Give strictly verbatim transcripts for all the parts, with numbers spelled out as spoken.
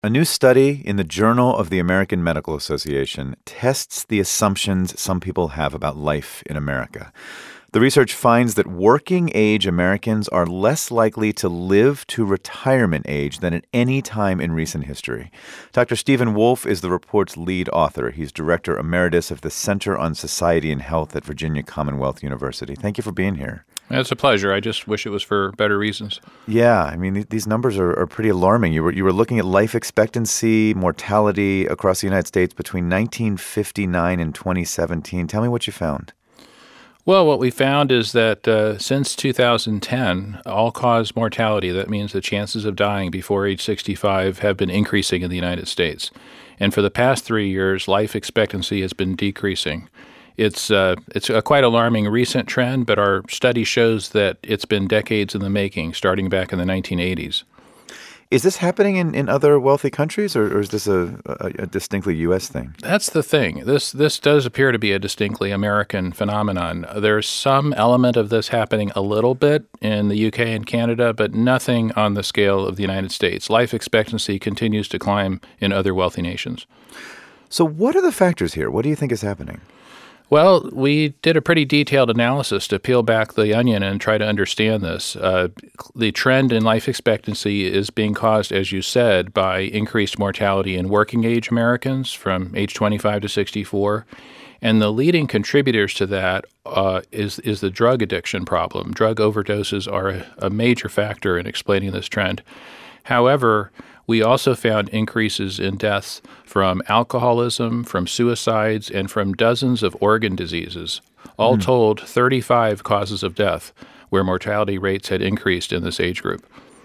A new study in the Journal of the American Medical Association tests the assumptions some people have about life in America. The research finds that working-age Americans are less likely to live to retirement age than at any time in recent history. Doctor Stephen Wolfe is the report's lead author. He's director emeritus of the Center on Society and Health at Virginia Commonwealth University. Thank you for being here. It's a pleasure. I just wish it was for better reasons. Yeah, I mean, th- these numbers are, are pretty alarming. You were you were looking at life expectancy, mortality across the United States between nineteen fifty-nine and twenty seventeen. Tell me what you found. Well, what we found is that uh, since two thousand ten, all-cause mortality, that means the chances of dying before age sixty-five, have been increasing in the United States. And for the past three years, life expectancy has been decreasing. It's uh, it's a quite alarming recent trend, but our study shows that it's been decades in the making, starting back in the nineteen eighties. Is this happening in, in other wealthy countries, or, or is this a, a, a distinctly U S thing? That's the thing. This this does appear to be a distinctly American phenomenon. There's some element of this happening a little bit in the U K and Canada, but nothing on the scale of the United States. Life expectancy continues to climb in other wealthy nations. So what are the factors here? What do you think is happening? Well, we did a pretty detailed analysis to peel back the onion and try to understand this. Uh, the trend in life expectancy is being caused, as you said, by increased mortality in working-age Americans from age twenty-five to sixty-four. And the leading contributors to that uh, is, is the drug addiction problem. Drug overdoses are a, a major factor in explaining this trend. However, we also found increases in deaths from alcoholism, from suicides, and from dozens of organ diseases. All mm. told, thirty-five causes of death where mortality rates had increased in this age group.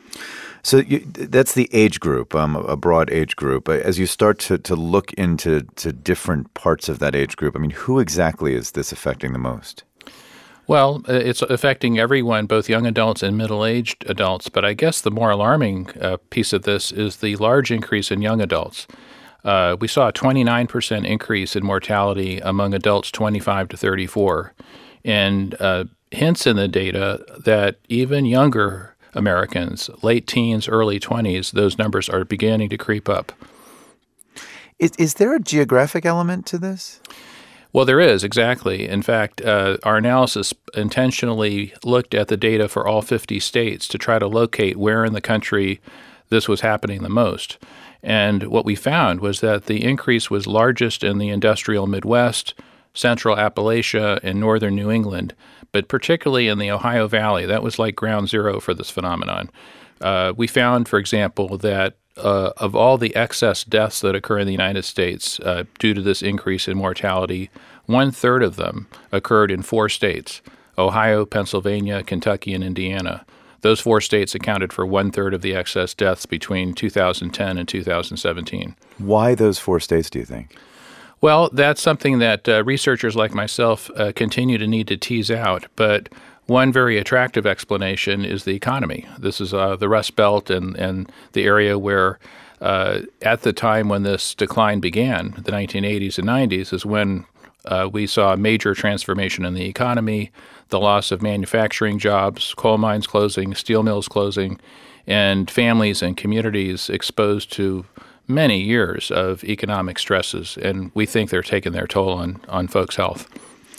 So you, that's the age group, um, a broad age group. As you start to, to look into to different parts of that age group, I mean, who exactly is this affecting the most? Well, it's affecting everyone, both young adults and middle-aged adults. But I guess the more alarming uh, piece of this is the large increase in young adults. Uh, we saw a twenty-nine percent increase in mortality among adults twenty-five to thirty-four, and uh, hints in the data that even younger Americans, late teens, early twenties, those numbers are beginning to creep up. Is, is there a geographic element to this? Well, there is, exactly. In fact, uh, our analysis intentionally looked at the data for all fifty states to try to locate where in the country this was happening the most. And what we found was that the increase was largest in the industrial Midwest, central Appalachia, and northern New England, but particularly in the Ohio Valley. That was like ground zero for this phenomenon. Uh, we found, for example, that Uh, of all the excess deaths that occur in the United States uh, due to this increase in mortality, one-third of them occurred in four states: Ohio, Pennsylvania, Kentucky, and Indiana. Those four states accounted for one-third of the excess deaths between two thousand ten and two thousand seventeen. Why those four states, do you think? Well, that's something that uh, researchers like myself uh, continue to need to tease out, but one very attractive explanation is the economy. This is uh, the Rust Belt and, and the area where, uh, at the time when this decline began, the nineteen eighties and nineties, is when uh, we saw a major transformation in the economy, the loss of manufacturing jobs, coal mines closing, steel mills closing, and families and communities exposed to many years of economic stresses. And we think they're taking their toll on, on folks' health.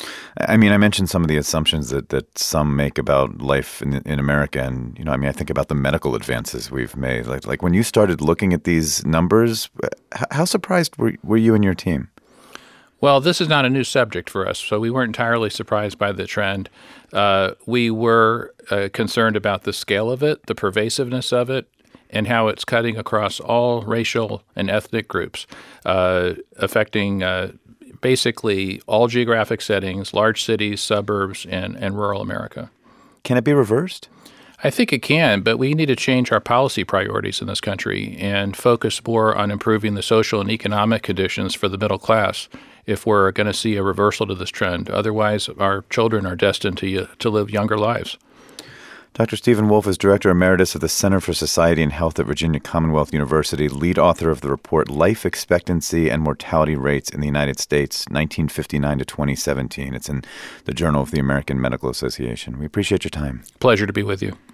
I mean, I mentioned some of the assumptions that, that some make about life in, in America. And, you know, I mean, I think about the medical advances we've made. Like, like when you started looking at these numbers, how surprised were, were you and your team? Well, this is not a new subject for us, so we weren't entirely surprised by the trend. Uh, we were uh, concerned about the scale of it, the pervasiveness of it, and how it's cutting across all racial and ethnic groups, uh, affecting uh basically all geographic settings, large cities, suburbs, and, and rural America. Can it be reversed? I think it can, but we need to change our policy priorities in this country and focus more on improving the social and economic conditions for the middle class if we're going to see a reversal to this trend. Otherwise, our children are destined to, to live younger lives. Doctor Stephen Wolfe is Director Emeritus of the Center for Society and Health at Virginia Commonwealth University, lead author of the report Life Expectancy and Mortality Rates in the United States, nineteen fifty-nine to twenty seventeen. It's in the Journal of the American Medical Association. We appreciate your time. Pleasure to be with you.